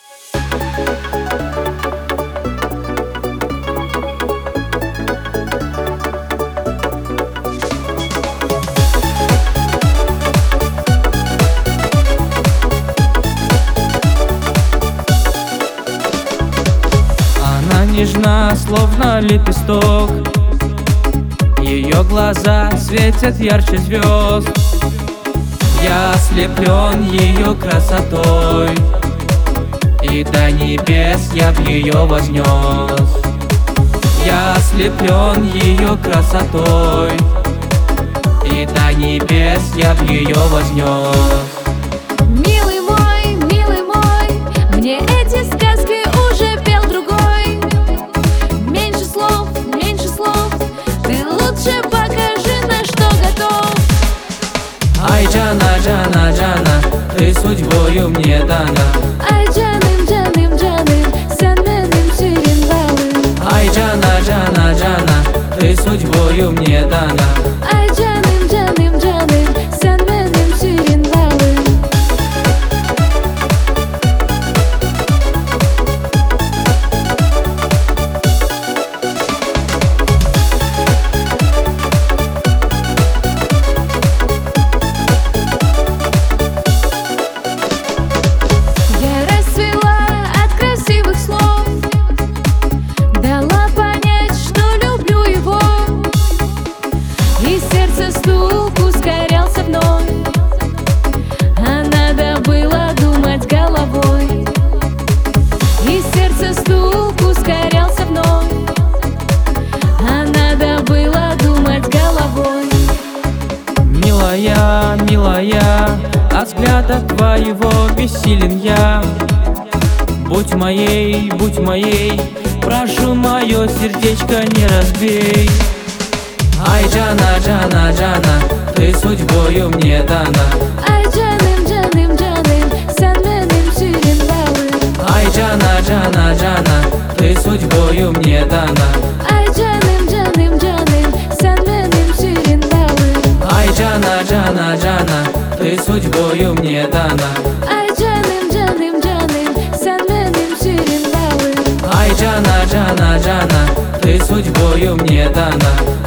Нежна, словно лепесток, ее глаза светят ярче звезд. Я ослеплен ее красотой, и до небес я б ее вознес. Я ослеплен ее красотой, и до небес я б ее вознес. Милый мой, мне эти сказки уже пел другой. Меньше слов, ты лучше покажи, на что готов. Ай, Джана, Джана, Джана, ты судьбою мне дана. Ай, джаным, sen benim şirin balım. Ай, Джана, Джана, Джана, ты судьбою мне дана. Ай, джаным, sen benim şirin balım. Стук ускорялся вновь, а надо было думать головой. И сердце стук ускорялся вновь, а надо было думать головой. Милая, милая, от взгляда твоего бессилен я. Будь моей, прошу, мое сердечко не разбей. Ай, Джана, Джана, Джана, ты судьбою мне дана. Ай, джаным, sen benim şirin balım. Ай, Джана, Джана, Джана, ты судьбою мне дана. Ай, джаным, sen benim şirin balım. Ай, Джана, Джана, Джана, ты судьбою мне дана. Ай, джаным, sen benim şirin balım. Ай, Джана, Джана, Джана, ты судьбою мне дана.